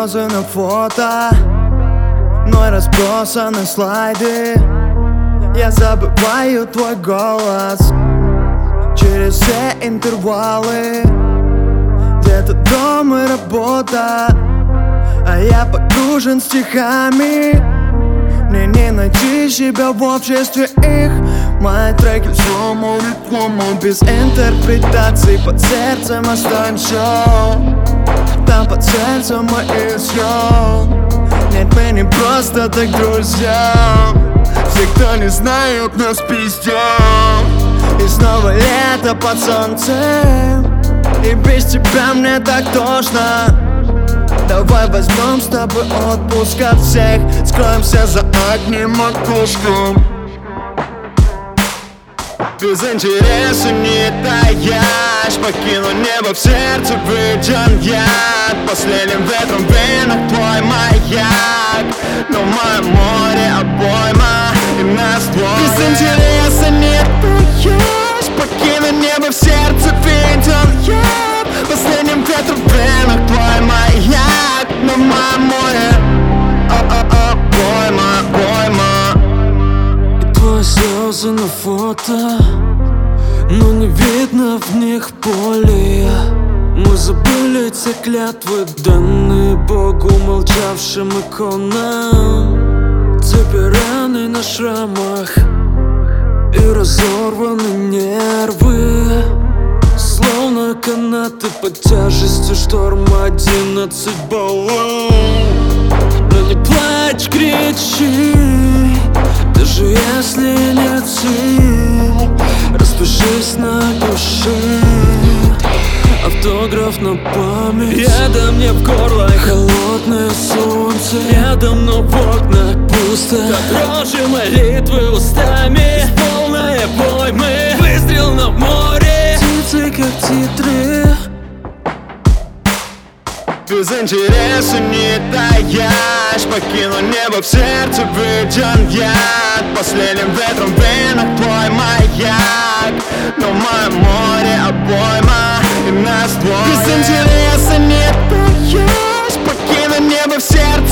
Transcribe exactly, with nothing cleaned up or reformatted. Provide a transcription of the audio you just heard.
слезы на фото, мной разбросаны слайды. Я забываю твой голос через все интервалы. Где-то дом и работа, а я погружен стихами. Мне не найти себя в обществе их. Мои треки взломал рекламу без интерпретаций. Под сердцем останься, там под сердцем моих съем. Нет, мы не просто так друзья. Все, кто не знают, нас пиздят. И снова лето под солнцем, и без тебя мне так тошно. Давай возьмем с тобой отпуск от всех, скроемся за одним окошком. Без интереса не таясь, покину небо, в сердце выйден яд. Последним ветром в венах твой маяк, но мое море обойма и нас двое. Без интереса не таясь, покину небо, в сердце выйден яд. Последним ветром в венах твой маяк, но мое море обойма, обойма. И твои слезы на фото, но не видно в них боли. Мы забыли те клятвы, данные Богу, молчавшим иконам. Теперь раны на шрамах и разорваны нервы, словно канаты под тяжестью шторма одиннадцать баллов. Но не плачь, кричи, даже если нет сил. Распишись на душе, автограф на память. Рядом мне в горло холодное солнце, рядом, но в окнах пусто. Как рожи молитвы устами, полная поймы, выстрел на море. Птицы как титры. Без интереса не таясь, покину небо, в сердце выйден яд. Последним ветром в венах твой маяк, но мое море обойма и нас двое. Без интереса не таясь, покину небо, в сердце